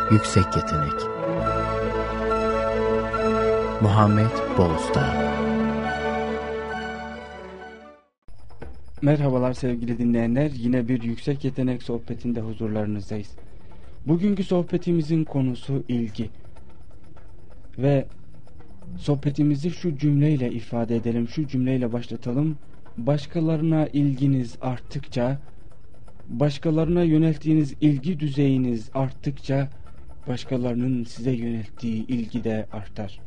Yüksek Yetenek. Muhammed Bolusta. Merhabalar sevgili dinleyenler, yine bir yüksek yetenek sohbetinde huzurlarınızdayız. Bugünkü sohbetimizin konusu ilgi. Ve sohbetimizi şu cümleyle ifade edelim, şu cümleyle başlatalım. Başkalarına ilginiz arttıkça, başkalarına yönelttiğiniz ilgi düzeyiniz arttıkça, başkalarının size yönelttiği ilgi de artar.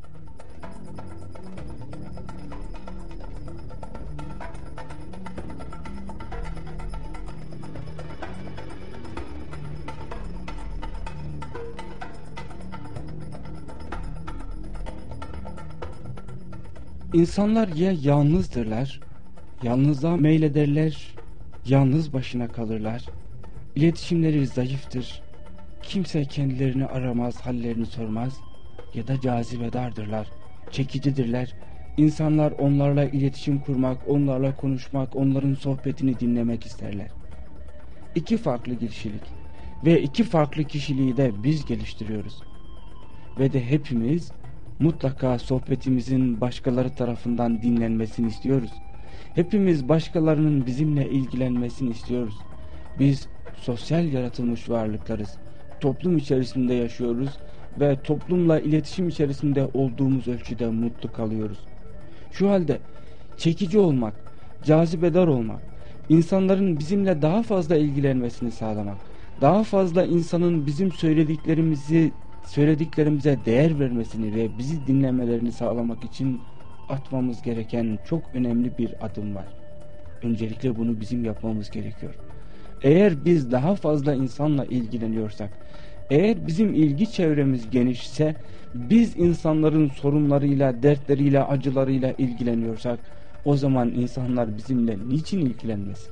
İnsanlar ya yalnızdırlar, yalnızlığa meylederler, yalnız başına kalırlar. İletişimleri zayıftır, kimse kendilerini aramaz, hallerini sormaz ya da cazibedardırlar, çekicidirler. İnsanlar onlarla iletişim kurmak, onlarla konuşmak, onların sohbetini dinlemek isterler. İki farklı kişilik ve iki farklı kişiliği de biz geliştiriyoruz. Ve de hepimiz mutlaka sohbetimizin başkaları tarafından dinlenmesini istiyoruz. Hepimiz başkalarının bizimle ilgilenmesini istiyoruz. Biz sosyal yaratılmış varlıklarız. Toplum içerisinde yaşıyoruz ve toplumla iletişim içerisinde olduğumuz ölçüde mutlu kalıyoruz. Şu halde çekici olmak, cazibedar olmak, insanların bizimle daha fazla ilgilenmesini sağlamak, daha fazla insanın bizim söylediklerimize değer vermesini ve bizi dinlemelerini sağlamak için atmamız gereken çok önemli bir adım var. Öncelikle bunu bizim yapmamız gerekiyor. Eğer biz daha fazla insanla ilgileniyorsak, eğer bizim ilgi çevremiz genişse, biz insanların sorunlarıyla, dertleriyle, acılarıyla ilgileniyorsak, o zaman insanlar bizimle niçin ilgilenmesin?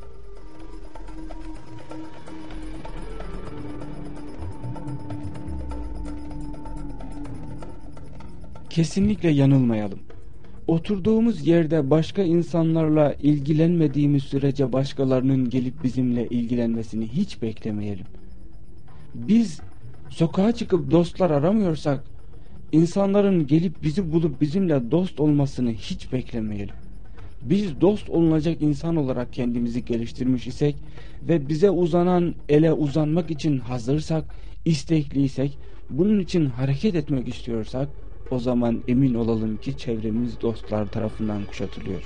Kesinlikle yanılmayalım. Oturduğumuz yerde başka insanlarla ilgilenmediğimiz sürece başkalarının gelip bizimle ilgilenmesini hiç beklemeyelim. Biz sokağa çıkıp dostlar aramıyorsak, insanların gelip bizi bulup bizimle dost olmasını hiç beklemeyelim. Biz dost olunacak insan olarak kendimizi geliştirmiş isek ve bize uzanan ele uzanmak için hazırsak, istekliysek, bunun için hareket etmek istiyorsak, o zaman emin olalım ki çevremiz dostlar tarafından kuşatılıyor.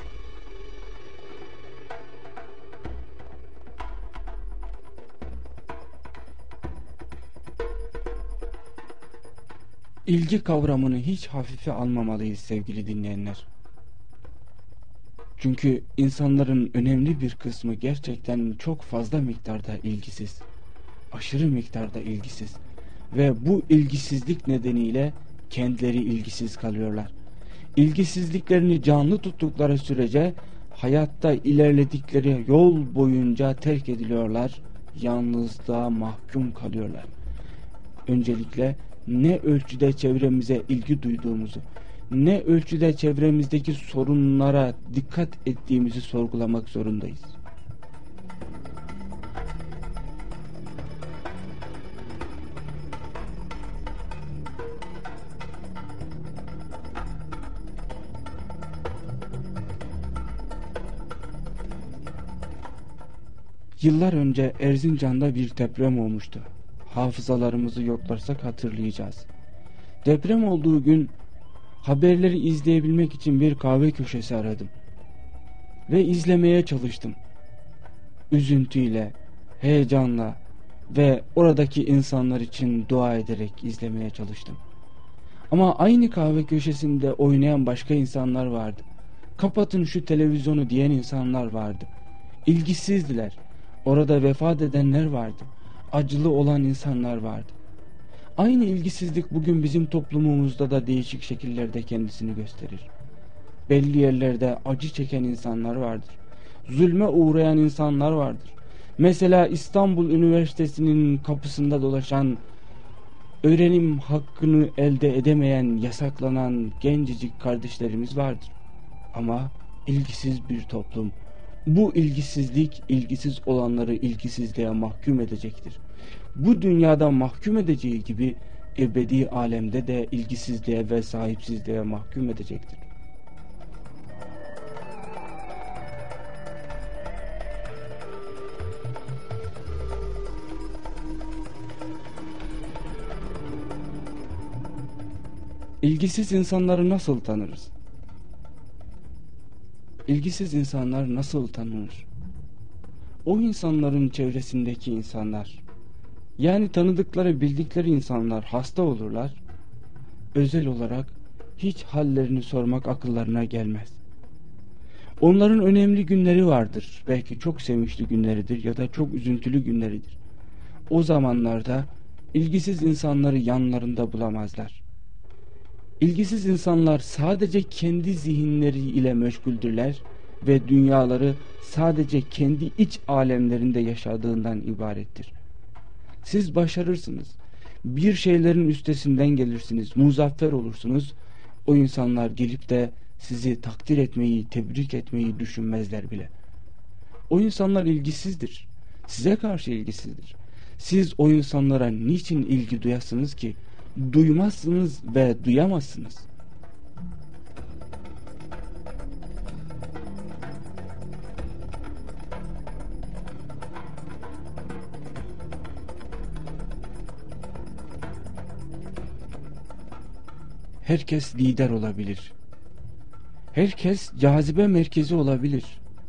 İlgi kavramını hiç hafife almamalıyız sevgili dinleyenler. Çünkü insanların önemli bir kısmı gerçekten çok fazla miktarda ilgisiz. Aşırı miktarda ilgisiz. Ve bu ilgisizlik nedeniyle kendileri ilgisiz kalıyorlar. İlgisizliklerini canlı tuttukları sürece hayatta ilerledikleri yol boyunca terk ediliyorlar, yalnızlığa mahkum kalıyorlar. Öncelikle ne ölçüde çevremize ilgi duyduğumuzu, ne ölçüde çevremizdeki sorunlara dikkat ettiğimizi sorgulamak zorundayız. Yıllar önce Erzincan'da bir deprem olmuştu. Hafızalarımızı yoklarsak hatırlayacağız. Deprem olduğu gün haberleri izleyebilmek için bir kahve köşesi aradım. Ve izlemeye çalıştım. Üzüntüyle, heyecanla ve oradaki insanlar için dua ederek izlemeye çalıştım. Ama aynı kahve köşesinde oynayan başka insanlar vardı. Kapatın şu televizyonu diyen insanlar vardı. İlgisizdiler. Orada vefat edenler vardı. Acılı olan insanlar vardı. Aynı ilgisizlik bugün bizim toplumumuzda da değişik şekillerde kendisini gösterir. Belli yerlerde acı çeken insanlar vardır. Zulme uğrayan insanlar vardır. Mesela İstanbul Üniversitesi'nin kapısında dolaşan, öğrenim hakkını elde edemeyen, yasaklanan gencecik kardeşlerimiz vardır. Ama ilgisiz bir toplum, Bu ilgisizlik ilgisiz olanları ilgisizliğe mahkum edecektir. Bu dünyada mahkum edeceği gibi ebedi alemde de ilgisizliğe ve sahipsizliğe mahkum edecektir. İlgisiz insanları nasıl tanırız? İlgisiz insanlar nasıl tanınır? O insanların çevresindeki insanlar, yani tanıdıkları, bildikleri insanlar hasta olurlar. Özel olarak hiç hallerini sormak akıllarına gelmez. Onların önemli günleri vardır. Belki çok sevinçli günleridir ya da çok üzüntülü günleridir. O zamanlarda ilgisiz insanları yanlarında bulamazlar. İlgisiz insanlar sadece kendi zihinleri ile meşguldürler ve dünyaları sadece kendi iç alemlerinde yaşadığından ibarettir. Siz başarırsınız, bir şeylerin üstesinden gelirsiniz, muzaffer olursunuz. O insanlar gelip de sizi takdir etmeyi, tebrik etmeyi düşünmezler bile. O insanlar ilgisizdir, size karşı ilgisizdir. Siz o insanlara niçin ilgi duyasınız ki? Duymazsınız ve duyamazsınız. Herkes lider olabilir. Herkes cazibe merkezi olabilir.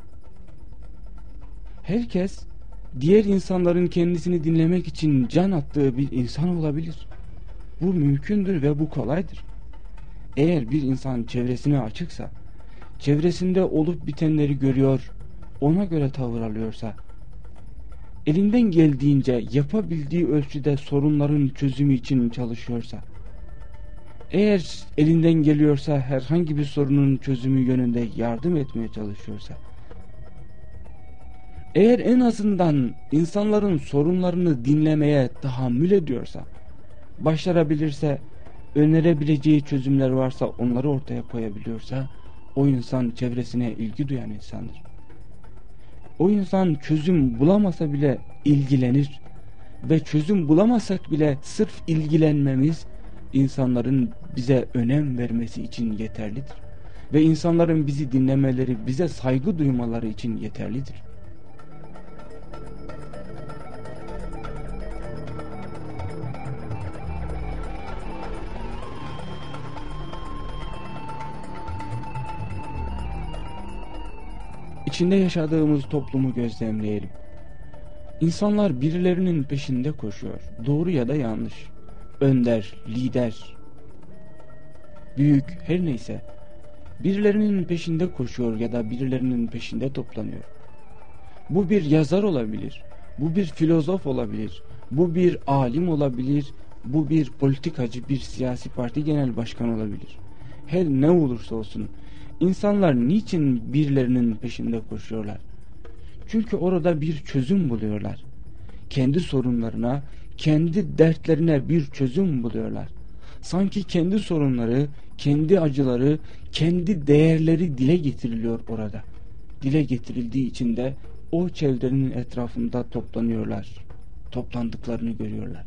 Herkes diğer insanların kendisini dinlemek için can attığı bir insan olabilir. Bu mümkündür ve bu kolaydır. Eğer bir insan çevresine açıksa, çevresinde olup bitenleri görüyor, ona göre tavır alıyorsa, elinden geldiğince yapabildiği ölçüde sorunların çözümü için çalışıyorsa, eğer elinden geliyorsa herhangi bir sorunun çözümü yönünde yardım etmeye çalışıyorsa, eğer en azından insanların sorunlarını dinlemeye tahammül ediyorsa, başarabilirse, önerebileceği çözümler varsa onları ortaya koyabiliyorsa, o insan çevresine ilgi duyan insandır. O insan çözüm bulamasa bile ilgilenir ve çözüm bulamasak bile sırf ilgilenmemiz insanların bize önem vermesi için yeterlidir. Ve insanların bizi dinlemeleri, bize saygı duymaları için yeterlidir. İçinde yaşadığımız toplumu gözlemleyelim. İnsanlar birilerinin peşinde koşuyor. Doğru ya da yanlış. Önder, lider, büyük, her neyse. Birilerinin peşinde koşuyor ya da birilerinin peşinde toplanıyor. Bu bir yazar olabilir. Bu bir filozof olabilir. Bu bir alim olabilir. Bu bir politikacı, bir siyasi parti genel başkanı olabilir. Her ne olursa olsun. İnsanlar niçin birilerinin peşinde koşuyorlar? Çünkü orada bir çözüm buluyorlar. Kendi sorunlarına, kendi dertlerine bir çözüm buluyorlar. Sanki kendi sorunları, kendi acıları, kendi değerleri dile getiriliyor orada. Dile getirildiği için de o çevrenin etrafında toplanıyorlar. Toplandıklarını görüyorlar.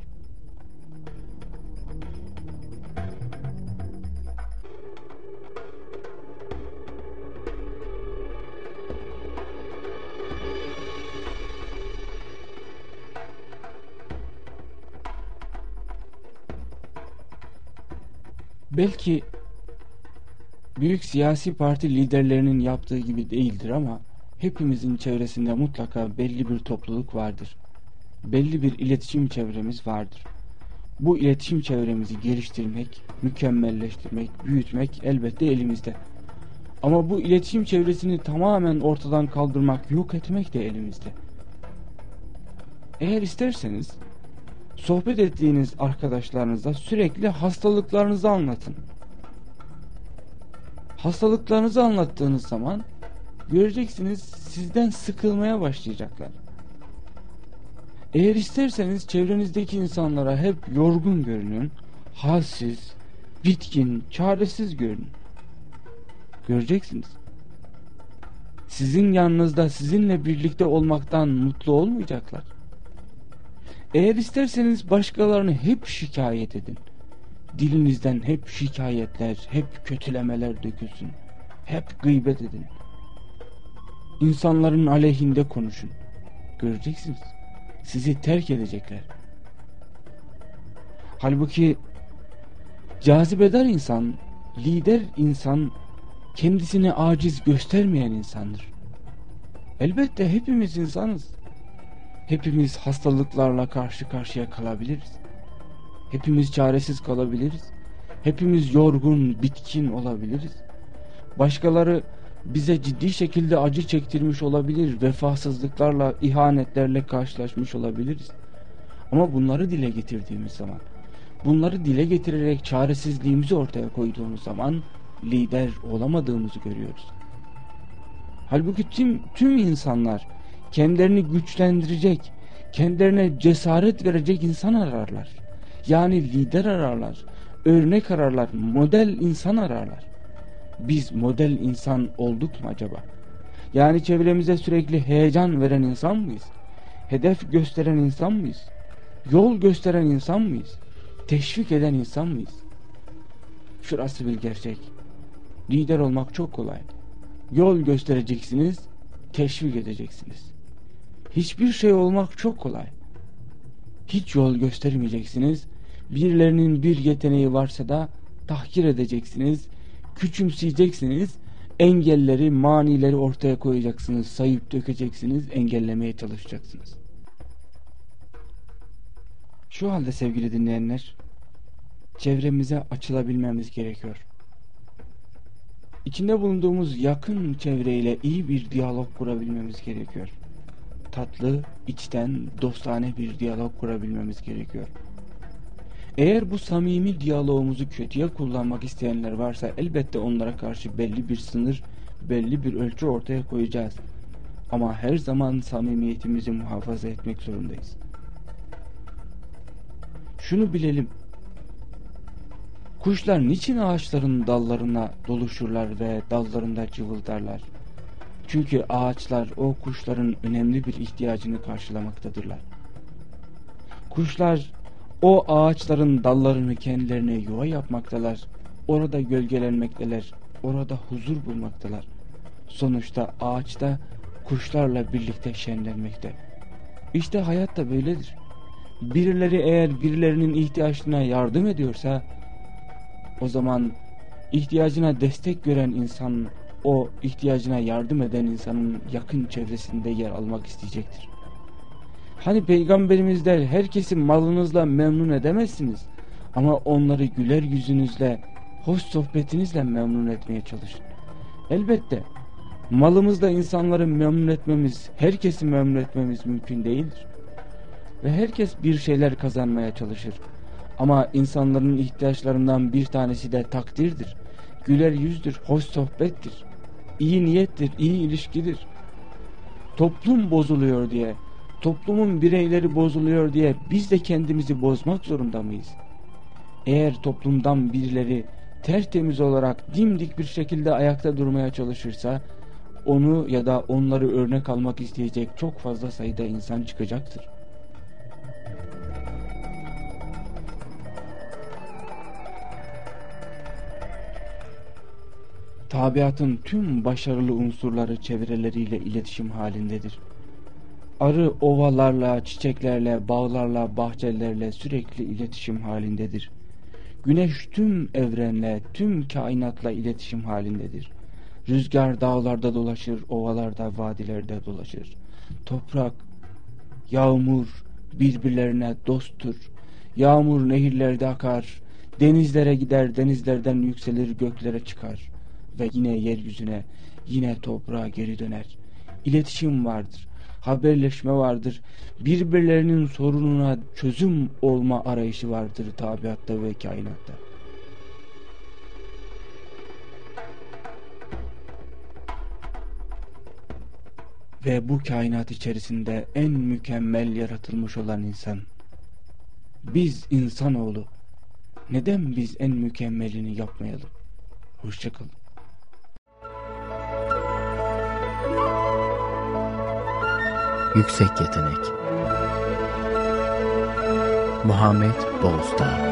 Belki büyük siyasi parti liderlerinin yaptığı gibi değildir ama hepimizin çevresinde mutlaka belli bir topluluk vardır. Belli bir iletişim çevremiz vardır. Bu iletişim çevremizi geliştirmek, mükemmelleştirmek, büyütmek elbette elimizde. Ama bu iletişim çevresini tamamen ortadan kaldırmak, yok etmek de elimizde. Eğer isterseniz sohbet ettiğiniz arkadaşlarınıza sürekli hastalıklarınızı anlatın. Hastalıklarınızı anlattığınız zaman göreceksiniz sizden sıkılmaya başlayacaklar. Eğer isterseniz çevrenizdeki insanlara hep yorgun görünün, halsiz, bitkin, çaresiz görünün. Göreceksiniz. sizin yanınızda sizinle birlikte olmaktan mutlu olmayacaklar. Eğer isterseniz başkalarını hep şikayet edin. Dilinizden hep şikayetler, hep kötülemeler dökülsün. Hep gıybet edin. İnsanların aleyhinde konuşun. Göreceksiniz, sizi terk edecekler. Halbuki cazibedar insan, lider insan, kendisini aciz göstermeyen insandır. Elbette hepimiz insanız. Hepimiz hastalıklarla karşı karşıya kalabiliriz. Hepimiz çaresiz kalabiliriz. Hepimiz yorgun, bitkin olabiliriz. Başkaları bize ciddi şekilde acı çektirmiş olabilir. Vefasızlıklarla, ihanetlerle karşılaşmış olabiliriz. Ama bunları dile getirdiğimiz zaman, bunları dile getirerek çaresizliğimizi ortaya koyduğumuz zaman lider olamadığımızı görüyoruz. Halbuki tüm insanlar kendilerini güçlendirecek, kendilerine cesaret verecek insan ararlar. Yani lider ararlar, örnek ararlar, model insan ararlar. Biz model insan olduk mu acaba? Yani çevremize sürekli heyecan veren insan mıyız? Hedef gösteren insan mıyız? Yol gösteren insan mıyız? Teşvik eden insan mıyız? Şurası bir gerçek. Lider olmak çok kolay. Yol göstereceksiniz, teşvik edeceksiniz. Hiçbir şey olmak çok kolay. Hiç yol göstermeyeceksiniz. Birilerinin bir yeteneği varsa da tahkir edeceksiniz, küçümseyeceksiniz, engelleri, manileri ortaya koyacaksınız, sayıp dökeceksiniz, engellemeye çalışacaksınız. Şu halde sevgili dinleyenler, çevremize açılabilmemiz gerekiyor. İçinde bulunduğumuz yakın çevreyle iyi bir diyalog kurabilmemiz gerekiyor. Tatlı, içten, dostane bir diyalog kurabilmemiz gerekiyor. Eğer bu samimi diyalogumuzu kötüye kullanmak isteyenler varsa elbette onlara karşı belli bir sınır, belli bir ölçü ortaya koyacağız. Ama her zaman samimiyetimizi muhafaza etmek zorundayız. Şunu bilelim. Kuşlar niçin ağaçların dallarına doluşurlar ve dallarında cıvıldarlar? Çünkü ağaçlar o kuşların önemli bir ihtiyacını karşılamaktadırlar. Kuşlar o ağaçların dallarını kendilerine yuva yapmaktalar. Orada gölgelenmekteler. Orada huzur bulmaktalar. Sonuçta ağaçta kuşlarla birlikte şenlenmekte. İşte hayat da böyledir. Birileri eğer birilerinin ihtiyaçlarına yardım ediyorsa, o zaman ihtiyacına destek gören insan, o ihtiyacına yardım eden insanın yakın çevresinde yer almak isteyecektir. Hani Peygamberimiz der, herkesi malınızla memnun edemezsiniz ama onları güler yüzünüzle, hoş sohbetinizle memnun etmeye çalışın. Elbette malımızla insanları memnun etmemiz, herkesi memnun etmemiz mümkün değildir. Ve herkes bir şeyler kazanmaya çalışır. Ama insanların ihtiyaçlarından bir tanesi de takdirdir, güler yüzdür, hoş sohbettir, iyi niyettir, iyi ilişkidir. Toplum bozuluyor diye, toplumun bireyleri bozuluyor diye biz de kendimizi bozmak zorunda mıyız? Eğer toplumdan birileri tertemiz olarak dimdik bir şekilde ayakta durmaya çalışırsa, onu ya da onları örnek almak isteyecek çok fazla sayıda insan çıkacaktır. Tabiatın tüm başarılı unsurları çevreleriyle iletişim halindedir. Arı ovalarla, çiçeklerle, bağlarla, bahçelerle sürekli iletişim halindedir. Güneş tüm evrenle, tüm kainatla iletişim halindedir. Rüzgar dağlarda dolaşır, ovalarda, vadilerde dolaşır. Toprak, yağmur birbirlerine dosttur. Yağmur nehirlerde akar, denizlere gider, denizlerden yükselir, göklere çıkar. Ve yine yeryüzüne, yine toprağa geri döner. İletişim vardır, haberleşme vardır, birbirlerinin sorununa çözüm olma arayışı vardır tabiatta ve kainatta. Ve bu kainat içerisinde en mükemmel yaratılmış olan insan. Biz insanoğlu, neden biz en mükemmelini yapmayalım? Hoşça kalın. yüksek yetenek. Muhammed Bozdağ.